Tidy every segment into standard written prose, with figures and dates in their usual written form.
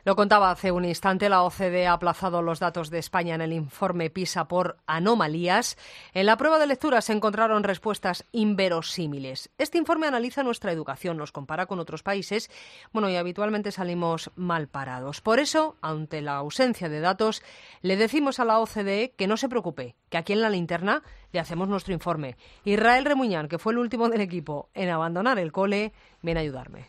Lo contaba hace un instante, la OCDE ha aplazado los datos de España en el informe PISA por anomalías. En la prueba de lectura se encontraron respuestas inverosímiles. Este informe analiza nuestra educación, nos compara con otros países, y habitualmente salimos mal parados. Por eso, ante la ausencia de datos, le decimos a la OCDE que no se preocupe, que aquí en La Linterna le hacemos nuestro informe. Israel Remuñán, que fue el último del equipo en abandonar el cole, viene a ayudarme.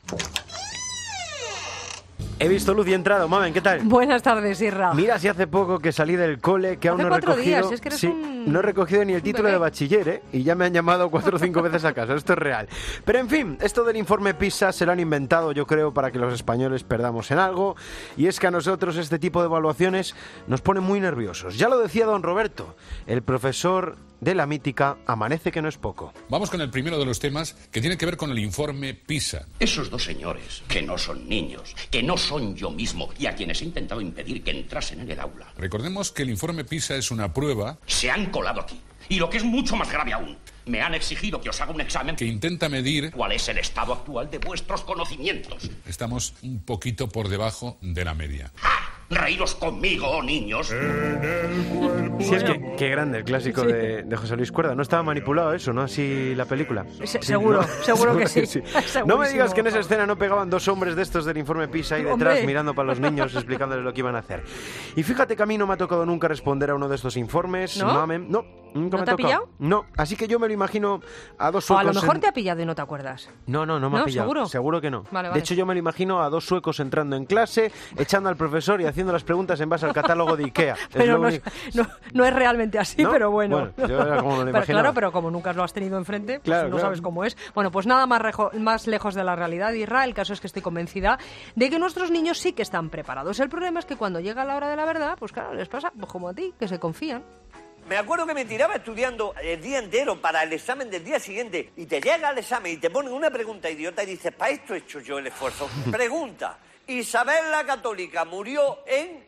He visto luz y entrado. Mamen, ¿qué tal? Buenas tardes, Isra. Mira, si hace poco que salí del cole, que aún no he recogido... días, es que eres no he recogido ni el título de bachiller, ¿eh? Y ya me han llamado 4 o 5 veces a casa. Esto es real. Pero en fin, esto del informe PISA se lo han inventado, yo creo, para que los españoles perdamos en algo. Y es que a nosotros este tipo de evaluaciones nos pone muy nerviosos. Ya lo decía don Roberto, el profesor de la mítica Amanece que no es poco. Vamos con el primero de los temas que tiene que ver con el informe PISA. Esos dos señores, que no son niños, que no son yo mismo y a quienes he intentado impedir que entrasen en el aula. Recordemos que el informe PISA es una prueba... Se han colado aquí. Y lo que es mucho más grave aún, me han exigido que os haga un examen que intenta medir cuál es el estado actual de vuestros conocimientos. Estamos un poquito por debajo de la media. ¡Ah! Reíros conmigo, niños. Sí, es que qué grande el clásico de José Luis Cuerda. No estaba manipulado eso, ¿no? Así la película. Seguro, ¿no? seguro que sí. No me digas que en esa escena no pegaban 2 hombres de estos del informe PISA ahí detrás, mirando para los niños, explicándoles lo que iban a hacer. Y fíjate que a mí no me ha tocado nunca responder a uno de estos informes. ¿No? Mamen. No, nunca ¿No me te ha ha tocado. pillado? No, así que yo me lo imagino a 2 suecos... O a lo mejor te ha pillado y no te acuerdas. No me ha pillado. Seguro que no. Vale. De hecho, yo me lo imagino a 2 suecos entrando en clase, echando al profesor y haciendo las preguntas en base al catálogo de Ikea. Pero no es realmente así, ¿no? Pero bueno. Yo era como me lo imaginaba. Claro, pero como nunca lo has tenido enfrente, pues claro, no sabes cómo es. Bueno, pues nada más lejos de la realidad, Isra. El caso es que estoy convencida de que nuestros niños sí que están preparados. El problema es que cuando llega la hora de la verdad, pues claro, les pasa pues como a ti, que se confían. Me acuerdo que me tiraba estudiando el día entero para el examen del día siguiente y te llega el examen y te ponen una pregunta idiota y dices, para esto he hecho yo el esfuerzo. Pregunta, Isabel la Católica murió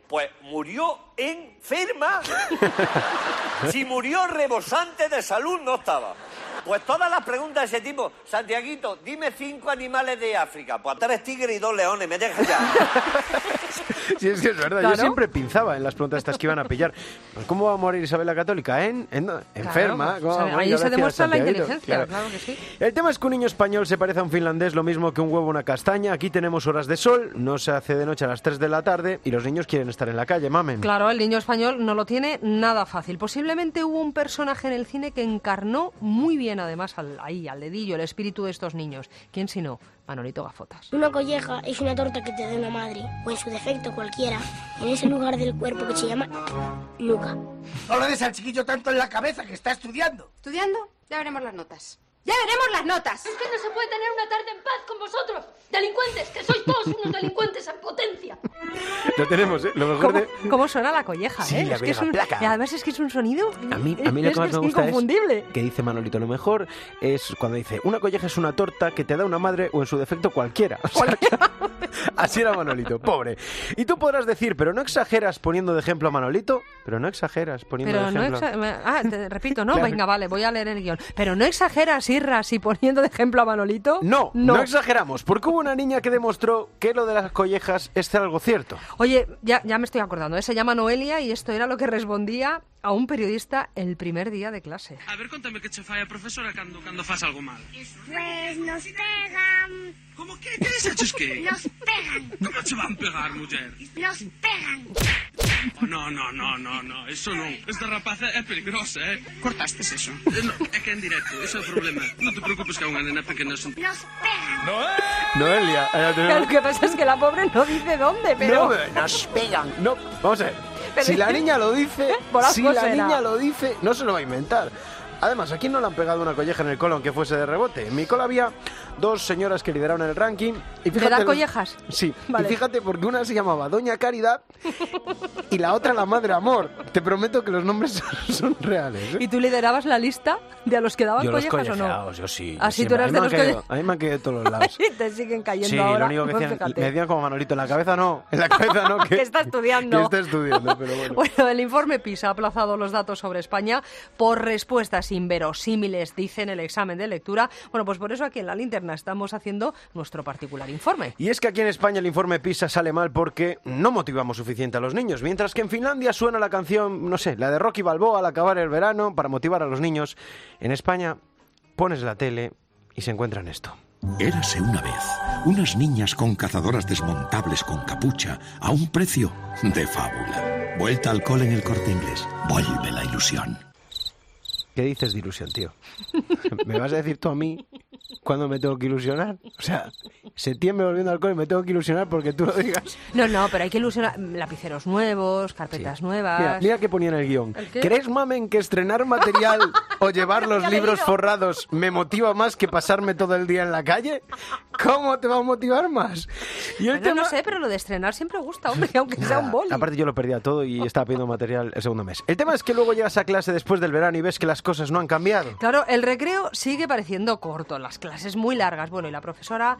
enferma. Si murió rebosante de salud no estaba. Pues todas las preguntas de ese tipo, Santiaguito, dime 5 animales de África. Pues 3 tigres y 2 leones, me dejas ya. Sí, es que es verdad. Claro. Yo siempre pinzaba en las preguntas estas que iban a pillar. Pues ¿cómo va a morir Isabel la Católica? Enferma. Claro, ahí se demuestra la inteligencia, claro que sí. El tema es que un niño español se parece a un finlandés lo mismo que un huevo a una castaña. Aquí tenemos horas de sol, no se hace de noche a las 3 de la tarde y los niños quieren estar en la calle, mamen. Claro, el niño español no lo tiene nada fácil. Posiblemente hubo un personaje en el cine que encarnó muy bien, además, al dedillo, el espíritu de estos niños. ¿Quién si no? Manolito Gafotas. Una colleja es una torta que te da una madre, o en su defecto cualquiera, en ese lugar del cuerpo que se llama nuca. No le des al chiquillo tanto en la cabeza, que está estudiando. ¿Estudiando? Ya veremos las notas. ¡Ya veremos las notas! Es que no se puede tener una tarde en paz con vosotros, delincuentes, que sois todos unos delincuentes en potencia. Lo tenemos, ¿eh? Lo mejor ¿Cómo suena la colleja, sí, eh? la Es que es un... placa. Y además es que es un sonido... A mí lo que más me gusta es que dice Manolito, lo mejor es cuando dice, una colleja es una torta que te da una madre o en su defecto cualquiera. O sea, así era Manolito, pobre. Y tú podrás decir, pero no exageras poniendo de ejemplo a Manolito, pero no exageras poniendo de ejemplo... te repito, ¿no? Claro. Venga, vale, voy a leer el guión. Pero no exageras, Irra, si poniendo de ejemplo a Manolito... No exageramos, porque hubo una niña que demostró que lo de las collejas es algo cierto. Oye, ya me estoy acordando, se llama Noelia y esto era lo que respondía a un periodista el primer día de clase. A ver, contame que che fai a profesora cando fas algo mal. Pues nos pegan. Como que dices que? Nos pegan. Como che van pegar, muller? Nos pegan. Oh, no, eso non. Esta rapaza é peligrosa, eh? Cortastes eso? No, é que en directo, ese é o problema. Non te preocupes que é unha nena pequena. Nos pegan. Noelia. Lo que pasa es que la pobre no dice dónde, pero... No, nos pegan. No, vamos a ver. Pero si la niña lo dice, no se lo va a inventar. Además, ¿a quién no le han pegado una colleja en el cole aunque fuese de rebote? En mi cole había 2 señoras que lideraron el ranking. Y fíjate, ¿de dar collejas? Sí, vale. Y fíjate porque una se llamaba Doña Caridad y la otra la Madre Amor. Te prometo que los nombres son reales, ¿eh? ¿Y tú liderabas la lista de a los que daban yo collejas o no? Yo sí. Así tú eras de los collejas. A mí me han caído de todos los lados. Y te siguen cayendo sí, ahora. Lo único que me decían como Manolito, en la cabeza no, que está estudiando. Que está estudiando, pero bueno. Bueno, el informe PISA ha aplazado los datos sobre España por respuestas respuestas inverosímiles, dice en el examen de lectura. Bueno, pues por eso aquí en La Linterna estamos haciendo nuestro particular informe. Y es que aquí en España el informe PISA sale mal porque no motivamos suficiente a los niños, mientras que en Finlandia suena la canción, no sé, la de Rocky Balboa al acabar el verano para motivar a los niños. En España pones la tele y se encuentran esto. Érase una vez unas niñas con cazadoras desmontables con capucha a un precio de fábula. Vuelta al cole en el Corte Inglés. Vuelve la ilusión. ¿Qué dices de ilusión, tío? ¿Me vas a decir tú a mí cuándo me tengo que ilusionar? O sea, septiembre volviendo al cole me tengo que ilusionar porque tú lo digas. No, pero hay que ilusionar lapiceros nuevos, carpetas nuevas. Mira que ponía en el guión. ¿El qué? ¿Crees, mamen, que estrenar material o llevar los libros forrados me motiva más que pasarme todo el día en la calle? ¿Cómo te va a motivar más? Y el tema... No sé, pero lo de estrenar siempre gusta, hombre, aunque sea un boli. Aparte yo lo perdía todo y estaba pidiendo material el segundo mes. El tema es que luego llegas a clase después del verano y ves que las cosas no han cambiado. Claro, el recreo sigue pareciendo corto, las clases muy largas. Bueno, y la profesora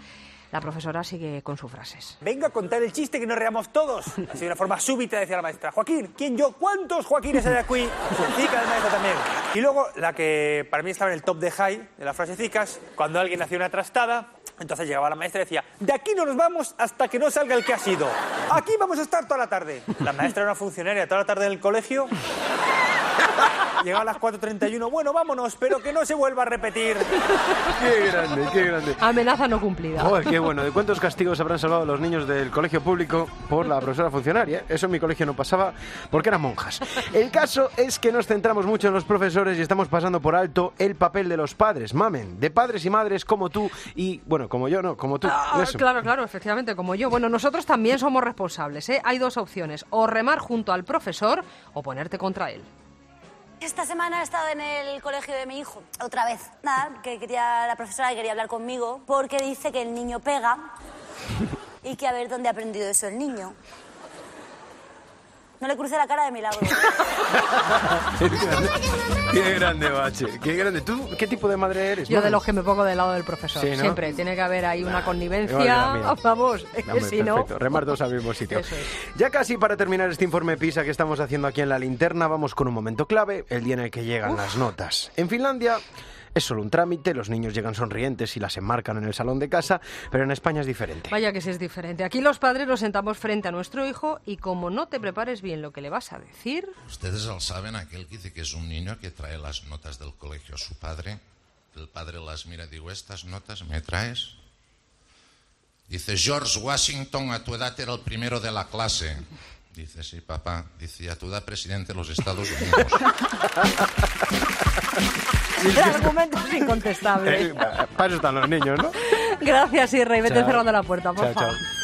sigue con sus frases. Venga a contar el chiste que nos reamos todos. Así de una forma súbita decía la maestra. Joaquín, ¿quién yo? ¿Cuántos Joaquines hay aquí? Frasecicas, la maestra también. Y luego, la que para mí estaba en el top de high de las frasecicas, cuando alguien hacía una trastada, entonces llegaba la maestra y decía, de aquí no nos vamos hasta que no salga el que ha sido. Aquí vamos a estar toda la tarde. La maestra era una funcionaria toda la tarde en el colegio. Llegaba a las 4:31, bueno, vámonos, pero que no se vuelva a repetir. Qué grande, qué grande. Amenaza no cumplida. Joder, qué bueno. ¿De cuántos castigos habrán salvado los niños del colegio público por la profesora funcionaria? Eso en mi colegio no pasaba porque eran monjas. El caso es que nos centramos mucho en los profesores y estamos pasando por alto el papel de los padres, mamen, de padres y madres como tú y, bueno, como yo, no, como tú. Eso. Claro, efectivamente, como yo. Bueno, nosotros también somos responsables, ¿eh? Hay dos opciones, o remar junto al profesor o ponerte contra él. Esta semana he estado en el colegio de mi hijo, otra vez. Nada, que la profesora quería hablar conmigo porque dice que el niño pega y que a ver dónde ha aprendido eso el niño. No le cruce la cara de milagro. Qué grande, Bache, qué grande. ¿Tú qué tipo de madre eres? Yo de los que me pongo del lado del profesor, sí, ¿no? Siempre. Tiene que haber ahí una connivencia, vamos, si no... Perfecto, remar dos al mismo sitio. Eso es. Ya casi para terminar este informe PISA que estamos haciendo aquí en La Linterna, vamos con un momento clave, el día en el que llegan las notas. En Finlandia... es solo un trámite, los niños llegan sonrientes y las enmarcan en el salón de casa, pero en España es diferente. Vaya que sí es diferente. Aquí los padres nos sentamos frente a nuestro hijo y como no te prepares bien lo que le vas a decir... Ustedes lo saben, aquel que dice que es un niño que trae las notas del colegio a su padre. El padre las mira y digo, ¿estas notas me traes? Dice, George Washington a tu edad era el primero de la clase. Dice, sí, papá. Dice, a tu edad presidente de los Estados Unidos. El argumento es incontestable. Para eso están los niños, ¿no? Gracias, Irra, y vete cerrando la puerta, por favor. Chao.